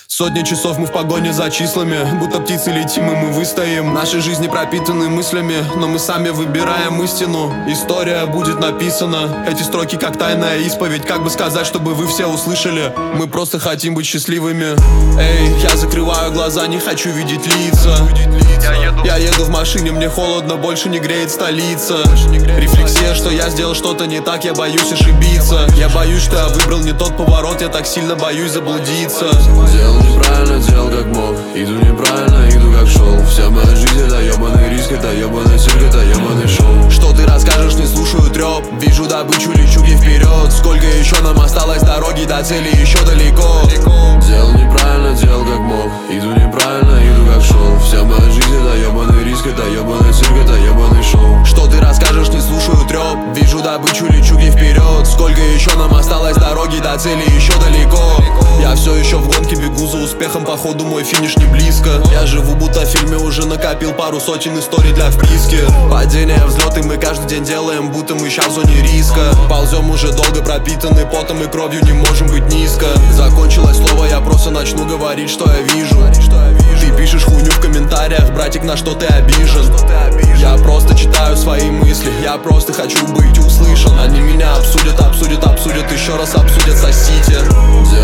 Сотни часов мы в погоне за числами, будто птицы летим и мы выстоим. Наши жизни пропитаны мыслями, но мы сами выбираем истину. История будет написана, эти строки как тайная исповедь. Как бы сказать, чтобы вы все услышали, мы просто хотим быть счастливыми. Эй, я закрываю глаза, не хочу видеть лица. Я еду в машине, мне холодно, больше не греет столица. Рефлексия, что я сделал что-то не так, я боюсь ошибиться. Я боюсь, что я выбрал не тот поворот, я так сильно боюсь заблудиться. Делал неправильно, делал как мог. Иду неправильно, иду как шел. Вся моя жизнь это ебаный риск, это ебаный цирк, это ебаный шоу. Что ты расскажешь, не слушаю трёп. Вижу добычу, лечу ей вперед. Сколько еще нам осталось дороги до цели, еще далеко. Делал неправильно, делал как мог. Иду неправильно, иду как шел. Вся моя жизнь это ебаный риск, это ебаный цирк, это ебаный шоу. Что ты расскажешь, не слушаю трёп. Вижу добычу, лечу ей вперед. Сколько еще нам осталось дороги до цели, еще далеко. Я все еще в гонке бегу за успехом, походу мой финиш не близко. Я живу будто в фильме, уже накопил пару сотен историй для вписки. Падения, взлеты мы каждый день делаем, будто мы ща в зоне риска. Ползем уже долго, пропитаны потом и кровью, не можем быть низко. Закончилось слово, я просто начну говорить, что я вижу. Ты пишешь хуйню в комментариях, братик, на что ты обижен. Я просто читаю свои мысли, я просто хочу быть услышан. Они меня обсудят, обсудят, обсудят, еще раз обсудят, сосите.